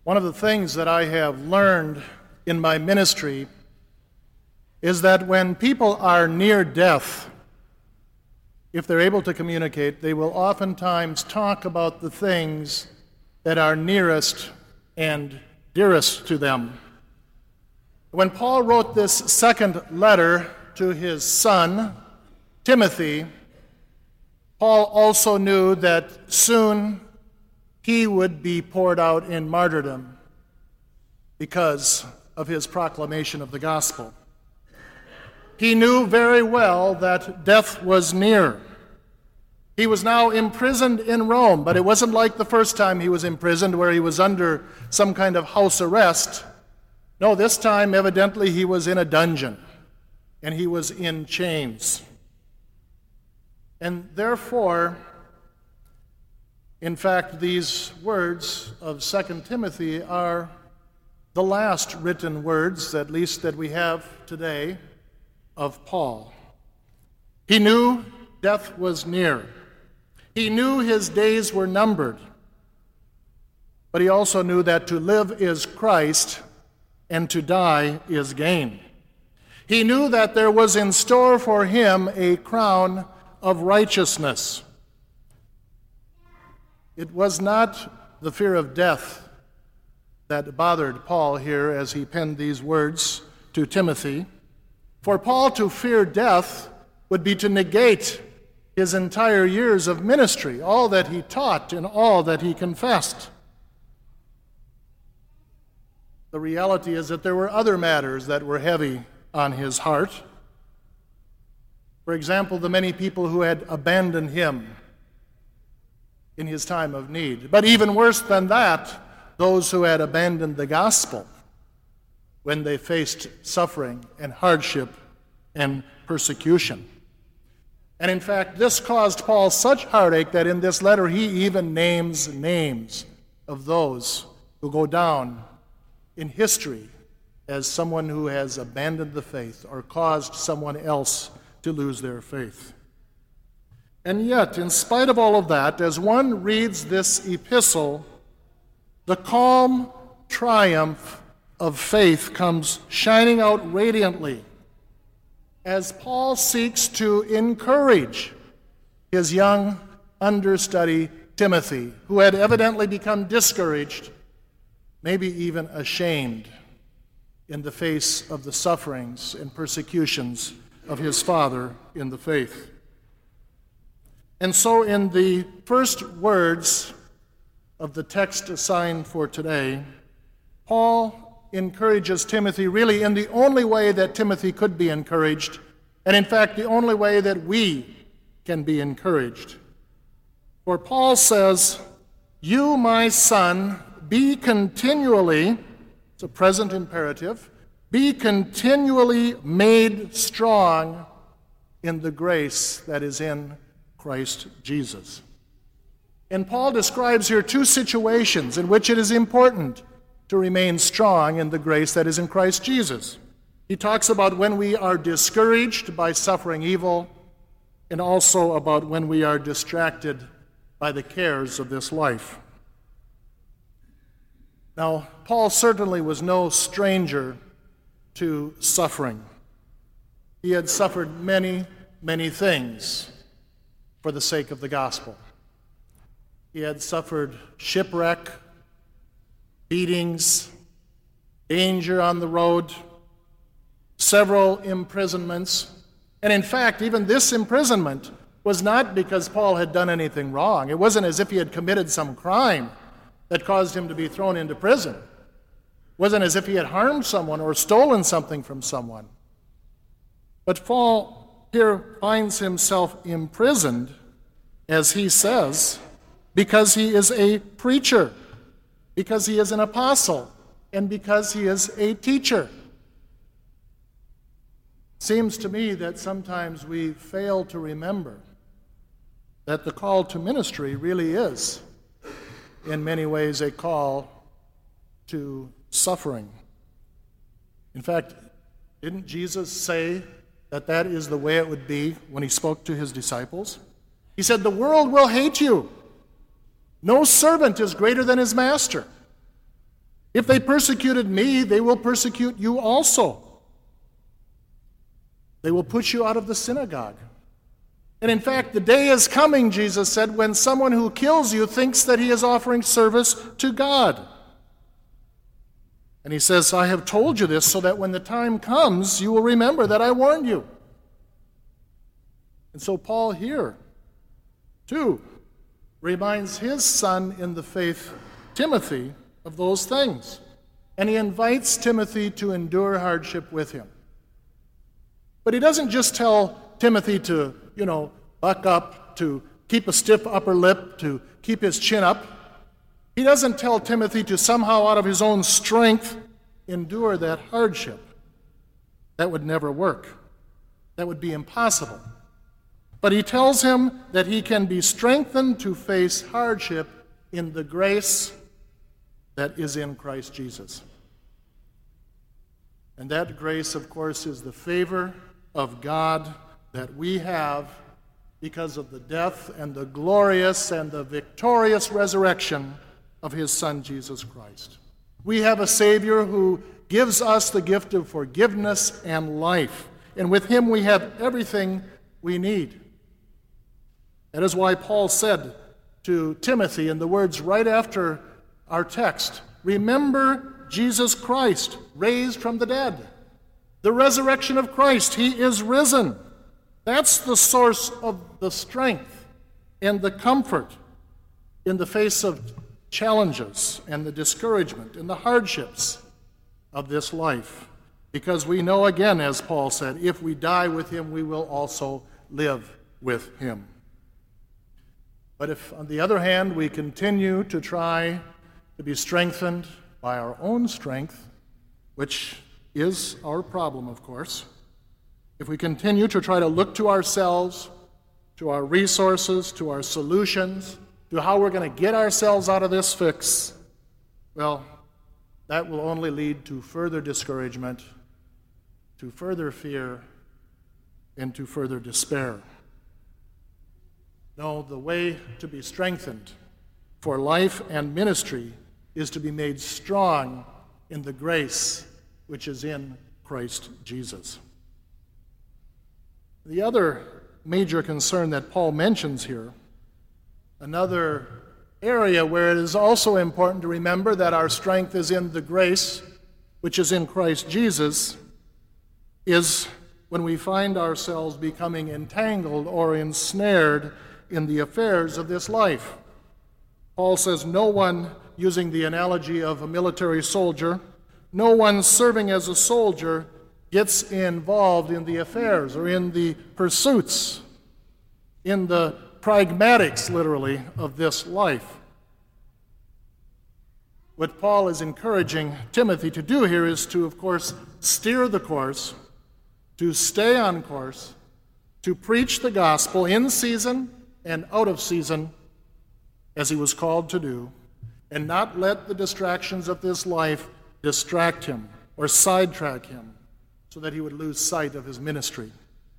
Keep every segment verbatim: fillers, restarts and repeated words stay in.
One of the things that I have learned in my ministry is that when people are near death, if they're able to communicate, they will oftentimes talk about the things that are nearest and dearest to them. When Paul wrote this second letter to his son, Timothy, Paul also knew that soon he would be poured out in martyrdom because of his proclamation of the gospel. He knew very well that death was near. He was now imprisoned in Rome, but it wasn't like the first time he was imprisoned where he was under some kind of house arrest. No, this time evidently he was in a dungeon and he was in chains. And therefore, in fact, these words of Second Timothy are the last written words, at least that we have today, of Paul. He knew death was near. He knew his days were numbered. But he also knew that to live is Christ and to die is gain. He knew that there was in store for him a crown of righteousness. It was not the fear of death that bothered Paul here as he penned these words to Timothy. For Paul to fear death would be to negate his entire years of ministry, all that he taught and all that he confessed. The reality is that there were other matters that were heavy on his heart. For example, the many people who had abandoned him in his time of need. But even worse than that, those who had abandoned the gospel when they faced suffering and hardship and persecution. And in fact, this caused Paul such heartache that in this letter he even names names of those who go down in history as someone who has abandoned the faith or caused someone else to lose their faith. And yet, in spite of all of that, as one reads this epistle, the calm triumph of faith comes shining out radiantly as Paul seeks to encourage his young understudy Timothy, who had evidently become discouraged, maybe even ashamed, in the face of the sufferings and persecutions of his father in the faith. And so in the first words of the text assigned for today, Paul encourages Timothy really in the only way that Timothy could be encouraged, and in fact the only way that we can be encouraged. For Paul says, "You, my son, be continually," it's a present imperative, "be continually made strong in the grace that is in Christ Jesus." And Paul describes here two situations in which it is important to remain strong in the grace that is in Christ Jesus. He talks about when we are discouraged by suffering evil, and also about when we are distracted by the cares of this life. Now, Paul certainly was no stranger to suffering. He had suffered many, many things for the sake of the gospel. He had suffered shipwreck, beatings, danger on the road, several imprisonments. And in fact, even this imprisonment was not because Paul had done anything wrong. It wasn't as if he had committed some crime that caused him to be thrown into prison. It wasn't as if he had harmed someone or stolen something from someone. But Paul here finds himself imprisoned, as he says, because he is a preacher, because he is an apostle, and because he is a teacher. Seems to me that sometimes we fail to remember that the call to ministry really is, in many ways, a call to suffering. In fact, didn't Jesus say that that is the way it would be when he spoke to his disciples? He said, "The world will hate you. No servant is greater than his master." If they persecuted me, they will persecute you also. They will put you out of the synagogue. And in fact, the day is coming, Jesus said, when someone who kills you thinks that he is offering service to God. And he says, I have told you this so that when the time comes, you will remember that I warned you. And so Paul here, too, reminds his son in the faith, Timothy, of those things. And he invites Timothy to endure hardship with him. But he doesn't just tell Timothy to, you know, buck up, to keep a stiff upper lip, to keep his chin up. He doesn't tell Timothy to somehow, out of his own strength, endure that hardship. That would never work. That would be impossible. But he tells him that he can be strengthened to face hardship in the grace that is in Christ Jesus. And that grace, of course, is the favor of God that we have because of the death and the glorious and the victorious resurrection of his Son, Jesus Christ. We have a Savior who gives us the gift of forgiveness and life. And with him we have everything we need. That is why Paul said to Timothy in the words right after our text, remember Jesus Christ, raised from the dead. The resurrection of Christ, he is risen. That's the source of the strength and the comfort in the face of challenges and the discouragement and the hardships of this life. Because we know again, as Paul said, if we die with him, we will also live with him. But if, on the other hand, we continue to try to be strengthened by our own strength, which is our problem, of course, if we continue to try to look to ourselves, to our resources, to our solutions, to how we're going to get ourselves out of this fix, well, that will only lead to further discouragement, to further fear, and to further despair. No, the way to be strengthened for life and ministry is to be made strong in the grace which is in Christ Jesus. The other major concern that Paul mentions here, another area where it is also important to remember that our strength is in the grace which is in Christ Jesus, is when we find ourselves becoming entangled or ensnared in the affairs of this life. Paul says no one, using the analogy of a military soldier, no one serving as a soldier gets involved in the affairs or in the pursuits, in the pragmatics, literally, of this life. What Paul is encouraging Timothy to do here is to, of course, steer the course, to stay on course, to preach the gospel in season and out of season, as he was called to do, and not let the distractions of this life distract him or sidetrack him so that he would lose sight of his ministry.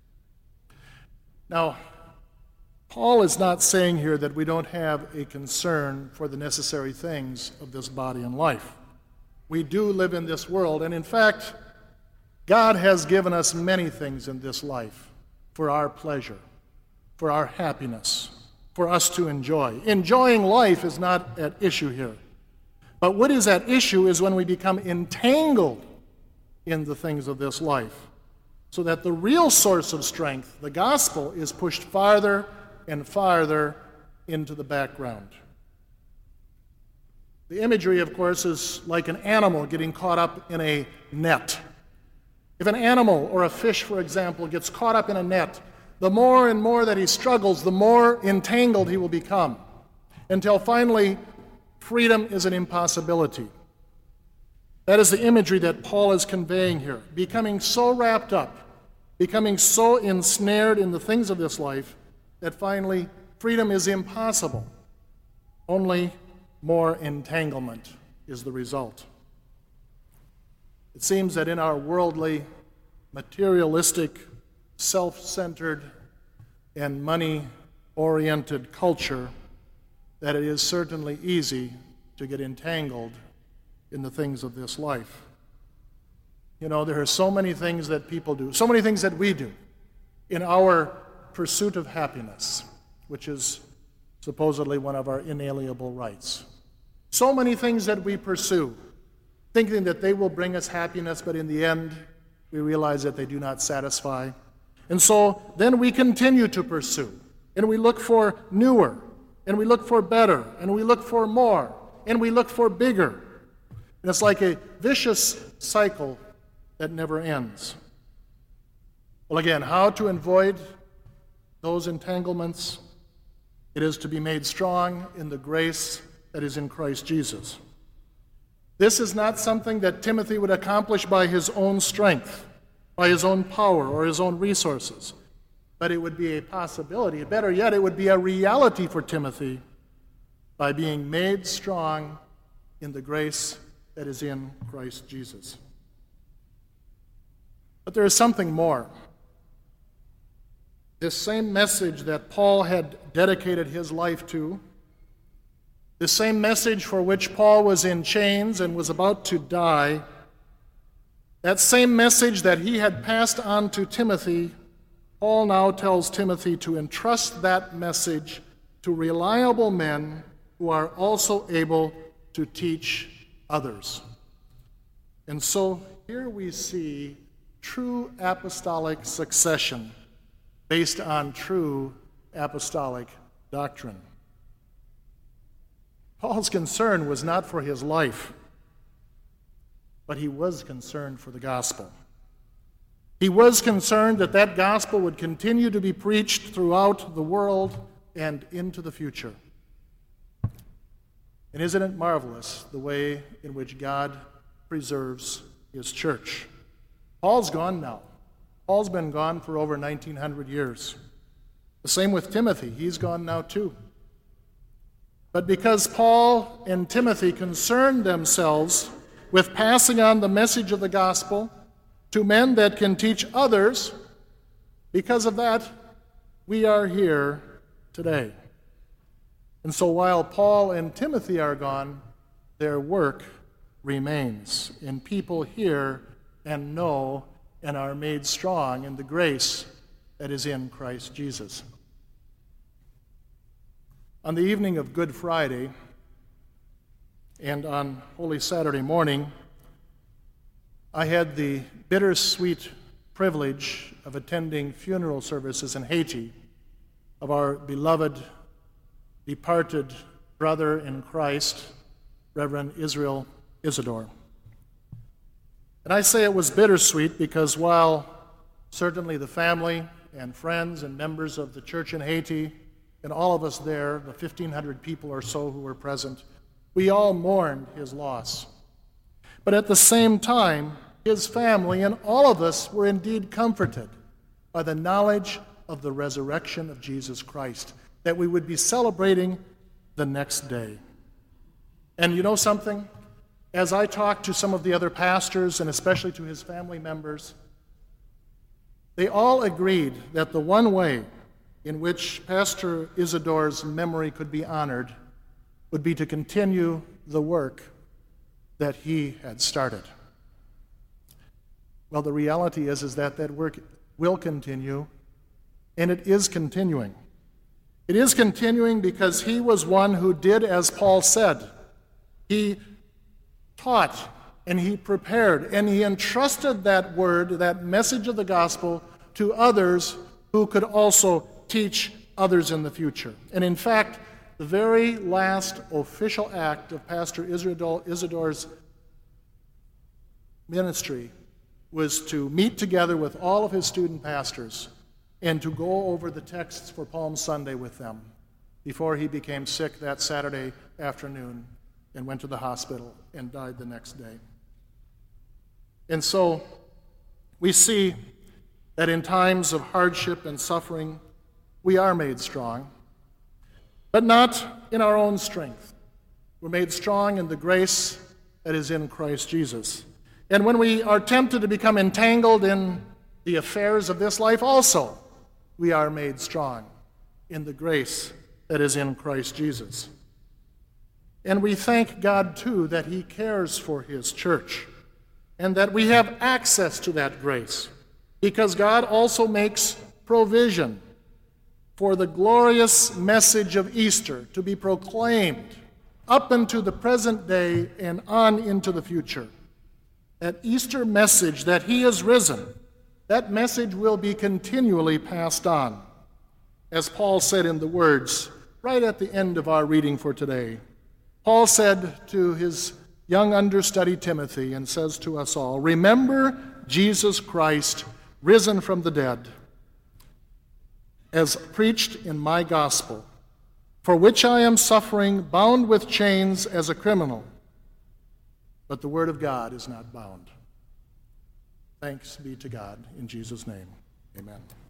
Now, Paul is not saying here that we don't have a concern for the necessary things of this body and life. We do live in this world, and in fact, God has given us many things in this life for our pleasure, for our happiness, for us to enjoy. Enjoying life is not at issue here. But what is at issue is when we become entangled in the things of this life, so that the real source of strength, the gospel, is pushed farther and farther into the background. The imagery, of course, is like an animal getting caught up in a net. If an animal or a fish, for example, gets caught up in a net, the more and more that he struggles, the more entangled he will become, until finally freedom is an impossibility. That is the imagery that Paul is conveying here, becoming so wrapped up, becoming so ensnared in the things of this life, that finally freedom is impossible. Only more entanglement is the result. It seems that in our worldly, materialistic, self-centered, and money-oriented culture, that it is certainly easy to get entangled in the things of this life. You know, there are so many things that people do, so many things that we do in our pursuit of happiness, which is supposedly one of our inalienable rights. So many things that we pursue, thinking that they will bring us happiness, but in the end, we realize that they do not satisfy. And so then we continue to pursue, and we look for newer, and we look for better, and we look for more, and we look for bigger. And it's like a vicious cycle that never ends. Well, again, how to avoid those entanglements? It is to be made strong in the grace that is in Christ Jesus. This is not something that Timothy would accomplish by his own strength, by his own power, or his own resources. But it would be a possibility. Better yet, it would be a reality for Timothy by being made strong in the grace that is in Christ Jesus. But there is something more. This same message that Paul had dedicated his life to, the same message for which Paul was in chains and was about to die, that same message that he had passed on to Timothy, Paul now tells Timothy to entrust that message to reliable men who are also able to teach others. And so here we see true apostolic succession based on true apostolic doctrine. Paul's concern was not for his life, but he was concerned for the gospel. He was concerned that that gospel would continue to be preached throughout the world and into the future. And isn't it marvelous the way in which God preserves his church? Paul's gone now. Paul's been gone for over nineteen hundred years. The same with Timothy. He's gone now too. But because Paul and Timothy concerned themselves with passing on the message of the gospel to men that can teach others, because of that, we are here today. And so while Paul and Timothy are gone, their work remains. And people hear and know and are made strong in the grace that is in Christ Jesus. On the evening of Good Friday and on Holy Saturday morning, I had the bittersweet privilege of attending funeral services in Haiti of our beloved, departed brother in Christ, Reverend Israel Isidore. And I say it was bittersweet because while certainly the family and friends and members of the church in Haiti and all of us there, the fifteen hundred people or so who were present, we all mourned his loss. But at the same time, his family and all of us were indeed comforted by the knowledge of the resurrection of Jesus Christ, that we would be celebrating the next day. And you know something? As I talked to some of the other pastors, and especially to his family members, they all agreed that the one way in which Pastor Isidore's memory could be honored would be to continue the work that he had started. Well, the reality is, is that that work will continue, and it is continuing. It is continuing because he was one who did as Paul said. He taught, and he prepared, and he entrusted that word, that message of the gospel, to others who could also teach others in the future. And in fact, the very last official act of Pastor Isidore's ministry was to meet together with all of his student pastors and to go over the texts for Palm Sunday with them before he became sick that Saturday afternoon and went to the hospital and died the next day. And so we see that in times of hardship and suffering, we are made strong, but not in our own strength. We're made strong in the grace that is in Christ Jesus. And when we are tempted to become entangled in the affairs of this life also, we are made strong in the grace that is in Christ Jesus. And we thank God, too, that he cares for his church and that we have access to that grace, because God also makes provision for the glorious message of Easter to be proclaimed up into the present day and on into the future. That Easter message that he is risen, that message will be continually passed on. As Paul said in the words right at the end of our reading for today, Paul said to his young understudy Timothy and says to us all, "Remember Jesus Christ, risen from the dead, as preached in my gospel, for which I am suffering, bound with chains as a criminal. But the word of God is not bound." Thanks be to God. In Jesus' name, amen.